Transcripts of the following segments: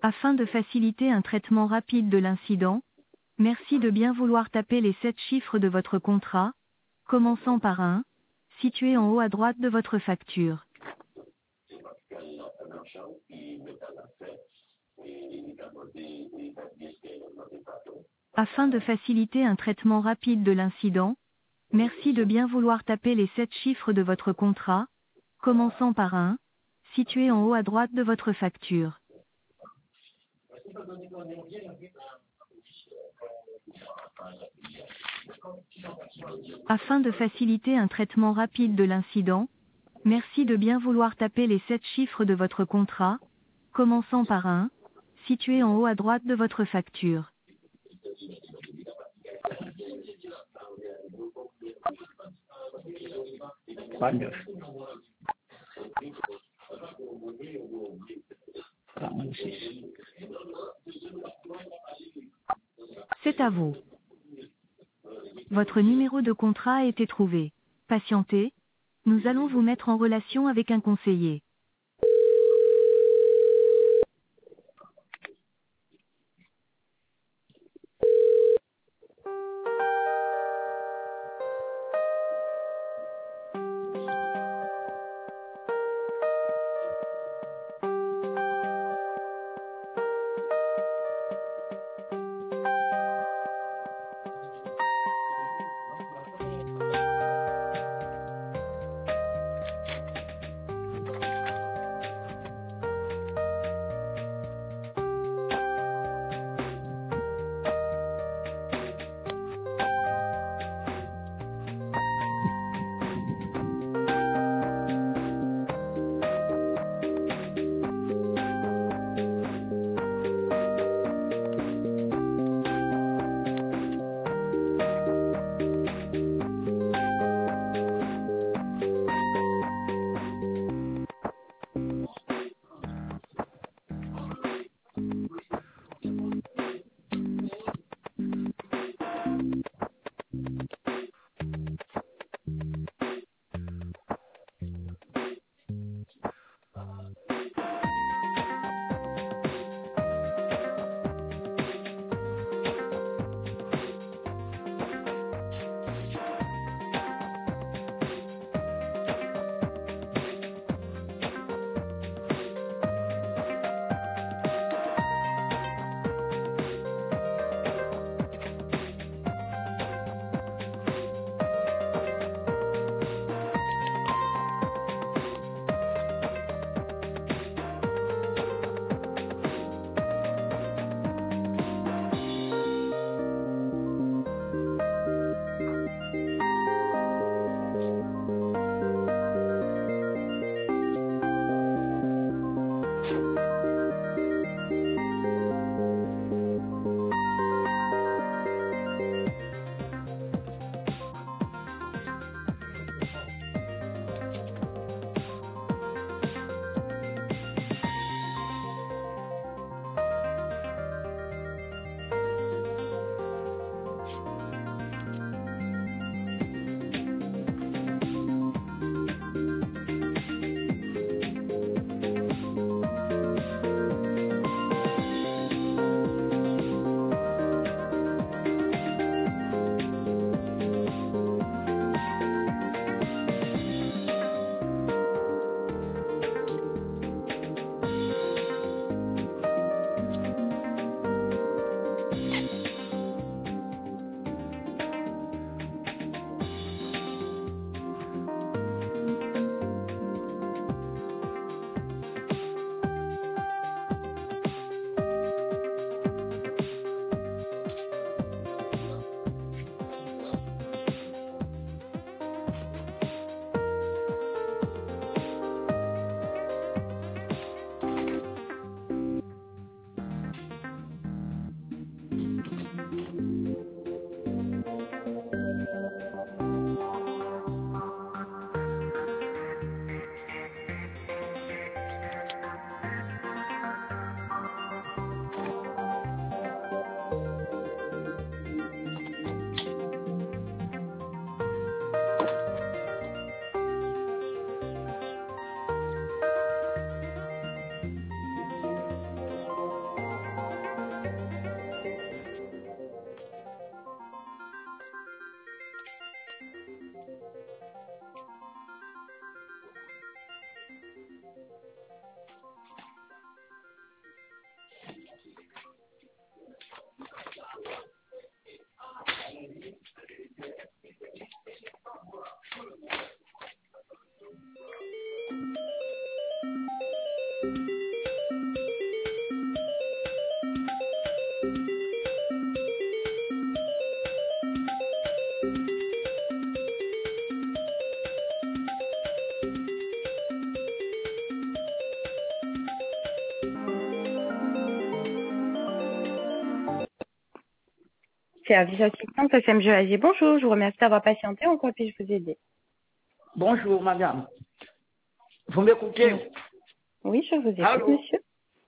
Afin de faciliter un traitement rapide de l'incident, merci de bien vouloir taper les 7 chiffres de votre contrat, commençant par un, situé en haut à droite de votre facture. Afin de faciliter un traitement rapide de l'incident, merci de bien vouloir taper les 7 chiffres de votre contrat, commençant par un, situé en haut à droite de votre facture. Afin de faciliter un traitement rapide de l'incident, merci de bien vouloir taper les 7 chiffres de votre contrat, commençant par un, situé en haut à droite de votre facture. 39. 46. C'est à vous. Votre numéro de contrat a été trouvé. Patientez, nous allons vous mettre en relation avec un conseiller. Service assistance SMG AG. Bonjour, je vous remercie d'avoir patienté. En quoi puis-je vous aider? Bonjour, madame. Vous m'écoutez? Oui, je vous écoute, Allô? monsieur.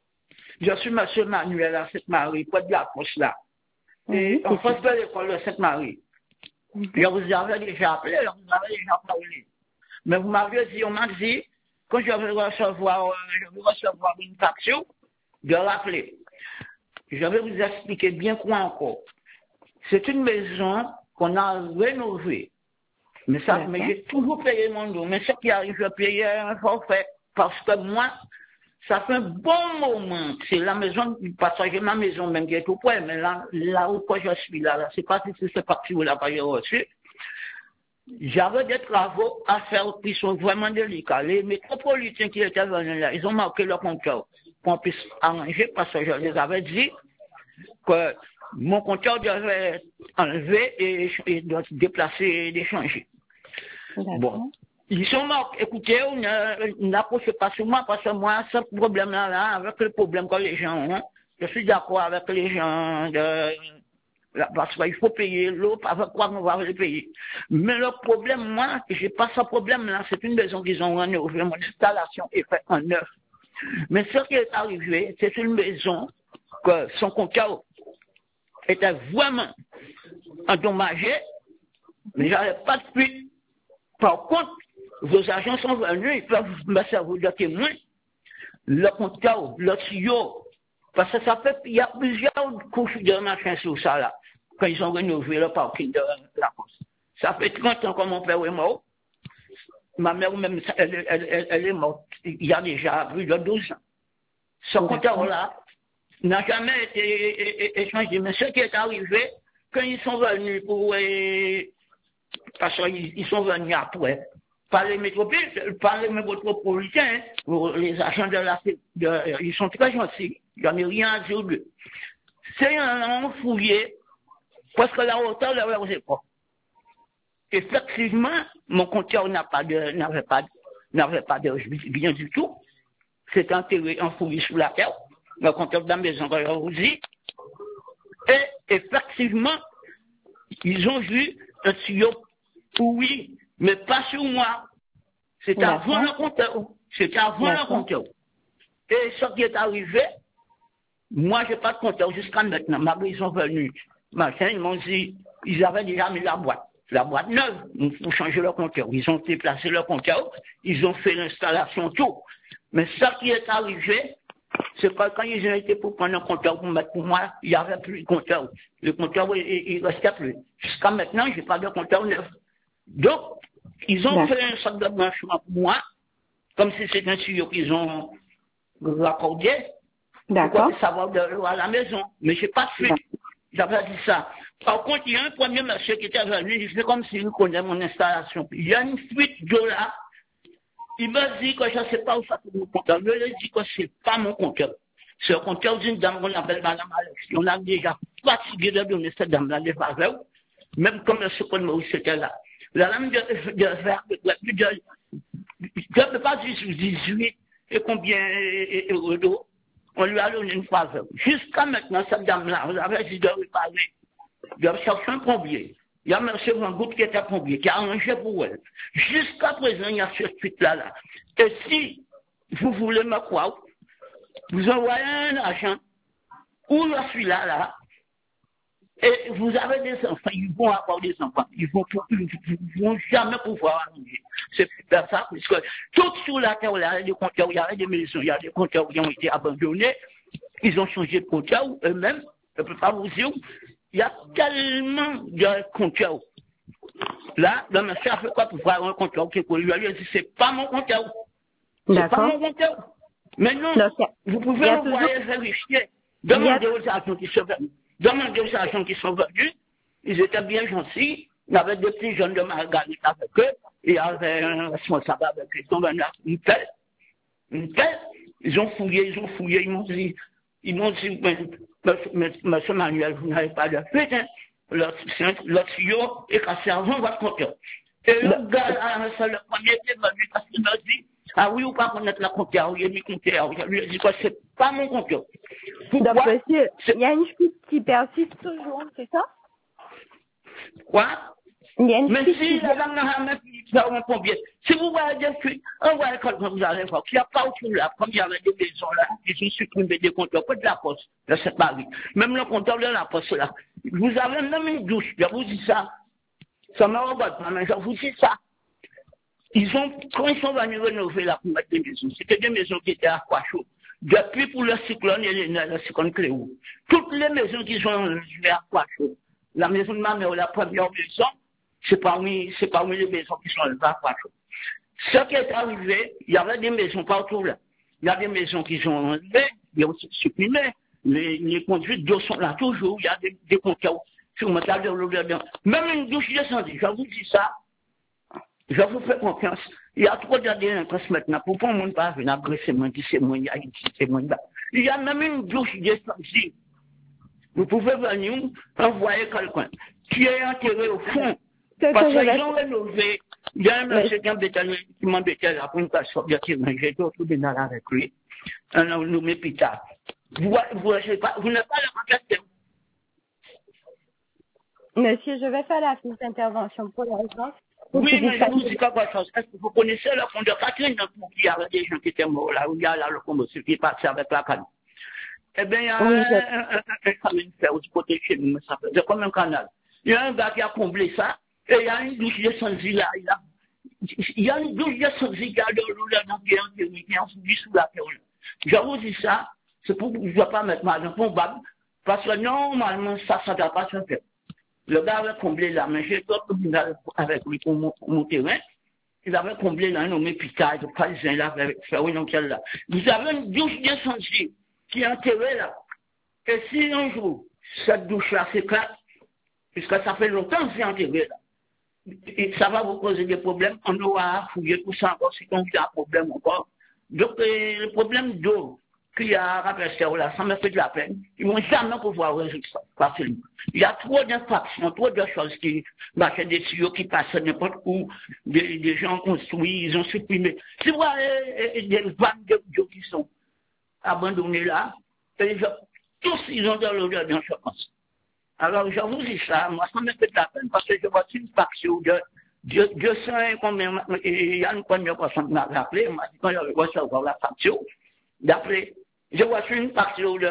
Je suis monsieur Manuel à Sainte-Marie, près de la poste là. Et en face de l'école de Sainte-Marie. Je vous avais déjà appelé, je vous avais déjà parlé. Mais vous m'avez dit, on m'a dit, quand je vais recevoir une facture, de rappeler. Je vais vous expliquer bien quoi encore. C'est une maison qu'on a rénovée. Mais j'ai toujours payé mon dos. Mais ce qui arrive, je paye un forfait. Parce que moi, ça fait un bon moment. C'est la maison, parce que j'ai ma maison même qui est tout près, mais là où je suis là, c'est pas si c'est parti où là que j'ai reçu. J'avais des travaux à faire qui sont vraiment délicats. Les métropolitains qui étaient venus là, ils ont marqué leur compteur pour qu'on puisse arranger parce que je les avais dit que mon compteur devait être enlevé et déplacer et d'échanger. Bon. Ils sont morts. Écoutez, n'approchez pas sur moi parce que moi, ce problème-là, avec le problème que les gens ont, je suis d'accord avec les gens parce qu'il faut payer l'eau, avec quoi on va le payer. Mais le problème, moi, j'ai pas ce problème-là. C'est une maison qu'ils ont rénovée. Mon installation est faite en neuf. Mais ce qui est arrivé, c'est une maison que son compteur était vraiment endommagé, mais j'avais pas de fuite. Par contre, vos agents sont venus, ils peuvent me servir de témoin. Le compteur, le tuyau, parce que ça fait, il y a plusieurs couches de machin sur ça là, quand ils ont rénové le parking de la course. Ça fait 30 ans que mon père est mort. Ma mère même, elle est morte il y a déjà plus de 12 ans. Ce compteur-là n'a jamais été échangé. Mais ce qui est arrivé, quand ils sont venus pour, parce qu'ils sont venus après, par les métropolitains, les agents ils sont très gentils, il n'y en a rien à dire d'eux. C'est un fouillé, parce que la hauteur ne leur est pas. Effectivement, mon compteur n'avait pas de bien du tout. C'est enterré, enfoui sous la terre, le compteur de la maison, que je vous dis. Et effectivement, ils ont vu un tuyau pourri, mais pas sur moi. C'était avant le compteur. C'était avant le compteur. Et ce qui est arrivé, moi, je n'ai pas de compteur jusqu'à maintenant. Ils sont venus. Machin, ils m'ont dit, ils avaient déjà mis la boîte neuve, pour changer le compteur. Ils ont déplacé le compteur, ils ont fait l'installation, tout. Mais ce qui est arrivé, c'est que quand ils ont été pour prendre un compteur pour mettre pour moi, il n'y avait plus de compteur. Le compteur, il ne restait plus. Jusqu'à maintenant, je n'ai pas de compteur neuf. Donc, ils ont fait un sac de branchement pour moi, comme si c'était un tuyau qu'ils ont raccordé. D'accord. Pour savoir de l'eau à la maison. Mais je n'ai pas de fuite. J'avais dit ça. Par contre, il y a un premier monsieur qui était venu, il fait comme s'il connaît mon installation. Il y a une fuite d'eau là. Il m'a dit que je ne sais pas où ça fait mon compteur. Je lui ai dit que ce n'est pas mon compteur. C'est le compteur d'une dame qu'on appelle Madame Alex. On a déjà fatigué de donner cette dame-là des faveurs. Même comme le second Maurice était là. La dame de faire je ne peux pas dire 18 et combien d'eau. On lui a donné une faveur. Jusqu'à maintenant, cette dame-là, vous avez dit de réparer. Il a cherché un plombier. Il y a M. Van Gogh qui était plombier, qui a arrangé pour elle. Jusqu'à présent, il y a ce truc-là. Et si vous voulez me croire, vous envoyez un agent, où je suis là, et vous avez des enfants, ils vont avoir des enfants, ils vont jamais pouvoir arranger. C'est super ça, puisque tout sur la terre, il y a des compteurs, il y a des maisons, il y a des compteurs qui ont été abandonnés, ils ont changé de compteur eux-mêmes, je ne peux pas vous dire, il y a tellement de compteurs. Là, le monsieur a fait quoi pour voir un compteur qui lui a dit, c'est pas mon compteur. C'est pas mon compteur. Mais non, vous pouvez envoyer vérifier, demander aux agents qui sont venus. Demandez aux agents qui sont venus, ils étaient bien gentils, il y avait des petits jeunes de Marguerite avec eux, et il y avait un responsable avec eux, ils sont venus avec une pelle, ils ont fouillé, ils m'ont dit, monsieur Manuel, vous n'avez pas de fuite, hein, le tuyau est cassé avant votre compteur. Et le gars là, c'est le premier qui est venu parce qu'il m'a dit, ah oui, ou pas connaître la compteur, il a mis compteur, je lui ai dit que c'est pas mon compteur. Donc, monsieur, il y a une fuite qui persiste toujours, c'est ça? Quoi? Mais si la dame n'a jamais pu faire un combien, si vous voyez des fuites, on voit quelqu'un vous allez voir, qu'il n'y a pas autour là, comme il y avait des maisons là, qui sont supprimées des compteurs, pas de la poste, de cette Paris. Même le compteur de la poste là. Vous avez même une douche, je vous dis ça. Ça me regarde pas, mais je vous dis ça. Quand ils sont venus rénover là pour mettre des maisons, c'était des maisons qui étaient à quoi chaud. Depuis pour le cyclone et le cyclone Cléo. Toutes les maisons qui sont à quoi chaud. La maison de ma mère, la première maison, c'est parmi les maisons qui sont à quoi chaud. Ce qui est arrivé, il y avait des maisons partout là. Il y a des maisons qui sont enlevées, il y a aussi supprimées. Les conduites d'eau sont là toujours, il y a des compteurs sur mon table de l'eau dedans. Même une douche descendue, je vous dis ça. Je vous fais confiance. Il y a trop de délinquance maintenant. Pourquoi on ne pas venir agresser moi, qui c'est moi, c'est moi. Il y a même une douche descendue. Vous pouvez venir envoyer quelqu'un qui est enterré au fond. Parce qu'ils ont rénové. Il y a un monsieur qui m'embêtait là pour une personne qui j'ai tout dedans avec lui. Un nommé Pita. Vous n'êtes pas le contacter. Monsieur, je vais faire la fiche d'intervention pour la réponse. Oui, mais je vous dis quelque chose. Est-ce que vous connaissez le fond de Catherine, il y avait des gens qui étaient morts là, où il y a la locomotive qui est passée avec la canne. Eh bien, il y a un chemin de fer du côté de chez nous, ça fait comme un canal. Il y a un gars qui a comblé ça, et il y a une douche descendue là. Il y a une douche descendue qui a de l'eau là, qui est enfoui sous la terre. Je vous dis ça, c'est pour que je ne dois pas mettre mal dans mon bab, parce que normalement, ça ne doit pas se faire. Le gars avait comblé là, mais j'ai d'autres avec lui pour mon terrain. Il avait comblé là, un nommé Picard, le Parisien là, avec Ferro là. Vous avez une douche descendue qui est enterrée là. Et si un jour, cette douche-là s'éclate, puisque ça fait longtemps que c'est enterré là, et ça va vous poser des problèmes, on aura à fouiller tout ça encore, si on a un problème encore. Donc, le problème d'eau qu'il y a à Rapperseur là, ça me fait de la peine. Ils ne vont jamais pouvoir résoudre ça facilement. Il y a trop d'infractions, trop de choses qui marchent, des tuyaux qui passent n'importe où, des gens construits, ils ont supprimé. Si vous voyez des vannes d'eau qui sont abandonnées là, tous ils ont de l'eau dedans, je pense. Alors, je vous dis ça, moi, ça me fait de la peine parce que je vois une faction de 200 et combien, il y a une première personne qui m'a rappelé, il m'a dit quand je vais recevoir la facture, d'après, je vois une faction de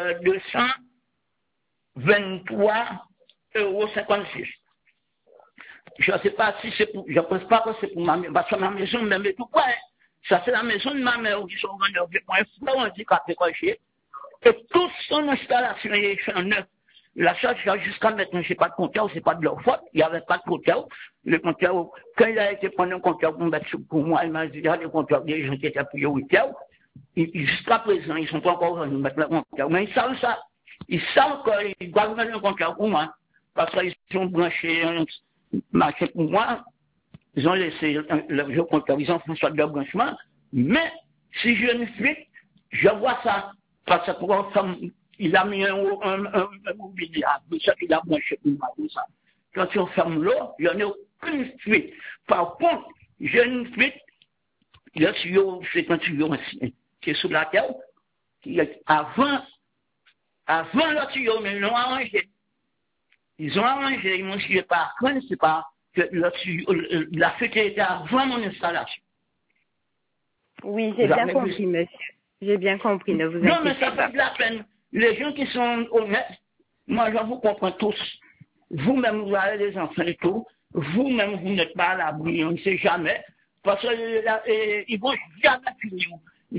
223,56 €. Je ne sais pas si c'est pour, je ne pense pas que c'est pour ma maison, parce que ma maison, même tout quoi, ça c'est la maison de ma mère qui sont vendus, un frère handicapé coché, et toute son installation est en neuf. La chose, jusqu'à maintenant, je n'ai pas de compteur, c'est pas de leur faute, il n'y avait pas de compteur. Le compteur, quand il a été prendre un compteur pour mettre pour moi, il m'a dit, il y a des compteurs des gens qui étaient prioritaires. Jusqu'à présent, ils ne sont pas encore venus mettre le compteur. Mais ils savent ça. Ils savent qu'ils doivent mettre un compteur pour moi. Parce qu'ils sont branchés, marché pour moi. Ils ont laissé le compteur, ils ont fait une sorte de branchement. Mais, si je ne fais, je vois ça. Parce que pour il a mis un mobilier, c'est ça qu'il a branché pour moi, tout ça. Quand on ferme l'eau, il n'y en a aucune fuite. Par contre, j'ai une fuite, le tuyau, c'est un tuyau ancien, qui est sous la terre, qui est avant le tuyau, mais ils l'ont arrangé. Ils ont arrangé, ils m'ont dit, pas, c'est pas que le tuyau, la fuite était avant mon installation. Oui, j'ai bien compris, monsieur. J'ai bien compris, ne vous inquiétez pas. Non, mais ça fait de la peine. Les gens qui sont honnêtes, moi, je vous comprends tous. Vous-même, vous avez des enfants et tout. Vous-même, vous n'êtes pas à l'abri, on ne sait jamais. Parce qu'ils ne vont jamais finir.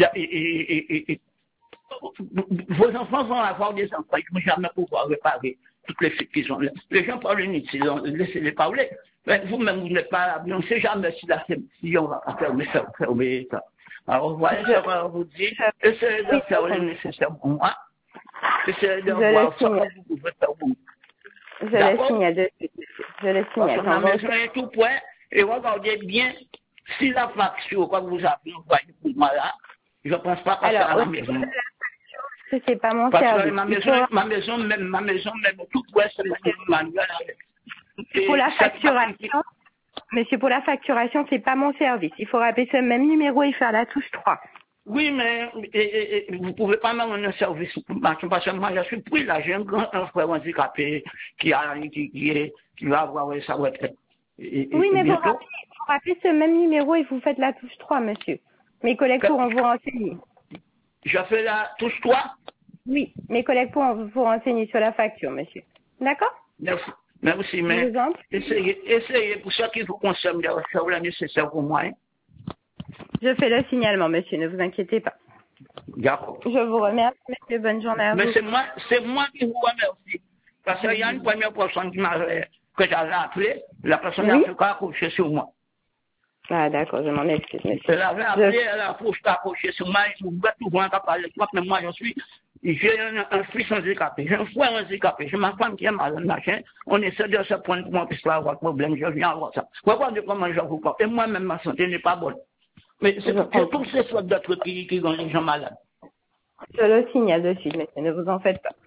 Vos enfants vont avoir des enfants, ils ne vont jamais pouvoir réparer toutes les choses qu'ils ont. Les gens parlent inutilement, laissez-les parler. Mais vous-même, vous n'êtes pas à l'abri, on ne sait jamais si on va fermer ça. Alors, voilà, je vais vous dire, essayez de faire le nécessaire pour moi. Essayez de voir ce que vous pouvez faire pour moi. Je le signale de suite. Je le signale. Ma maison est tout prêt, et regardez bien, si la facture, comme vous avez envoyé pour moi là, je ne pense pas passer à la maison. C'est pas mon Parce service. que ma maison, même tout prêt, c'est manuel. Pour la facturation, monsieur, pour la facturation, c'est pas mon service. Il faut rappeler ce même numéro et faire la touche 3. Oui, mais vous ne pouvez pas me rendre un service parce que moi, je suis pris là. J'ai un frère handicapé qui va avoir sa retraite. Oui, mais Bientôt. vous rappelez ce même numéro et vous faites la touche 3, monsieur. Mes collègues pourront vous renseigner. Je fais la touche 3. Oui, mes collègues pourront vous renseigner sur la facture, monsieur. D'accord? Merci. Merci, Je mais vous en prie. essayez pour ça qui vous concerne de faire le nécessaire pour moi. Hein. Je fais le signalement, monsieur, ne vous inquiétez pas. D'accord. Je vous remercie, monsieur. Bonne journée à vous. Mais c'est moi qui vous remercie. Parce qu'il y a une première personne que j'avais appelée, la personne Oui? a fait accrocher sur moi. Ah, d'accord, je m'en excuse, monsieur. Elle avait appelé, elle a accroché sur moi, je vous tout le monde a parlé de moi, mais moi j'ai un fils handicapé, j'ai un frère handicapé, j'ai ma femme qui est malade, machin. On essaie de se prendre pour moi, puisque là, avoir problème, je viens avoir ça. Regardez comment je vous parle. Et moi-même, ma santé n'est pas bonne. Mais c'est tous ces sortes d'autres qui ont les gens malades. Je le signale de suite, monsieur, ne vous en faites pas.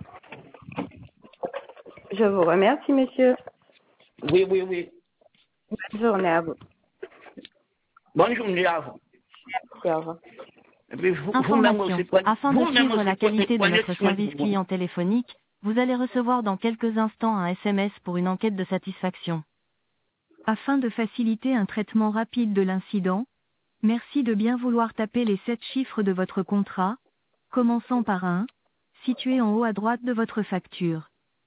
Je vous remercie, monsieur. Oui. Bonne journée à vous. Bonne journée à vous. Merci, au revoir. Et puis Information. Afin de suivre la qualité de notre service client téléphonique, vous allez recevoir dans quelques instants un SMS pour une enquête de satisfaction. Afin de faciliter un traitement rapide de l'incident, merci de bien vouloir taper les 7 chiffres de votre contrat, commençant par un, situé en haut à droite de votre facture.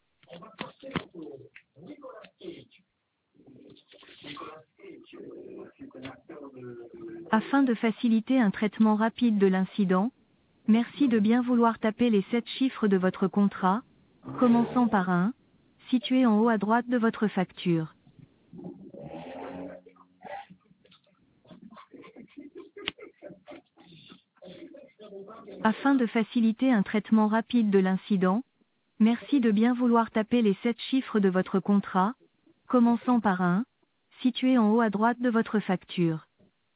Afin de faciliter un traitement rapide de l'incident, merci de bien vouloir taper les 7 chiffres de votre contrat, commençant par un, situé en haut à droite de votre facture. Afin de faciliter un traitement rapide de l'incident, merci de bien vouloir taper les 7 chiffres de votre contrat, commençant par un, situé en haut à droite de votre facture.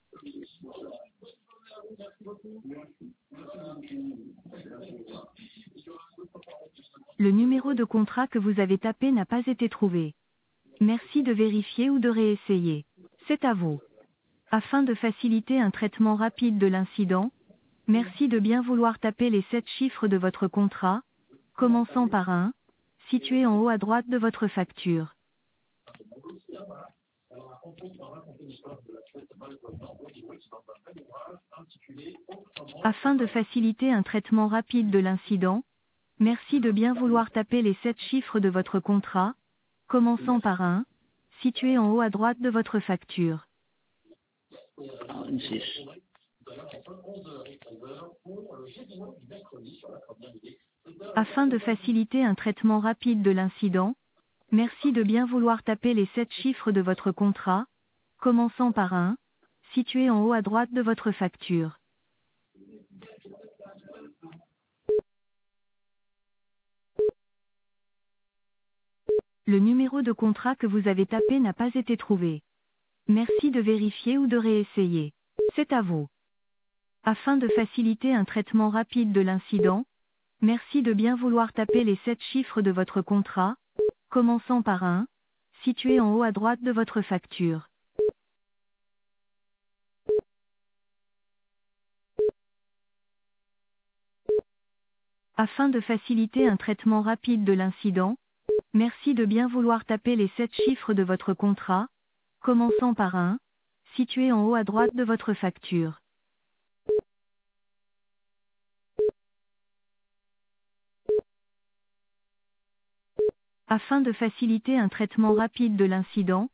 Le numéro de contrat que vous avez tapé n'a pas été trouvé. Merci de vérifier ou de réessayer. C'est à vous. Afin de faciliter un traitement rapide de l'incident, merci de bien vouloir taper les 7 chiffres de votre contrat, commençant par un, situé en haut à droite de votre facture. Afin de faciliter un traitement rapide de l'incident, merci de bien vouloir taper les 7 chiffres de votre contrat, commençant par un, situé en haut à droite de votre facture. Afin de faciliter un traitement rapide de l'incident, merci de bien vouloir taper les 7 chiffres de votre contrat, commençant par un, situé en haut à droite de votre facture. Le numéro de contrat que vous avez tapé n'a pas été trouvé. Merci de vérifier ou de réessayer. C'est à vous. Afin de faciliter un traitement rapide de l'incident, merci de bien vouloir taper les 7 chiffres de votre contrat, commençant par un, situé en haut à droite de votre facture. Afin de faciliter un traitement rapide de l'incident, merci de bien vouloir taper les 7 chiffres de votre contrat, commençant par un, situé en haut à droite de votre facture. Afin de faciliter un traitement rapide de l'incident,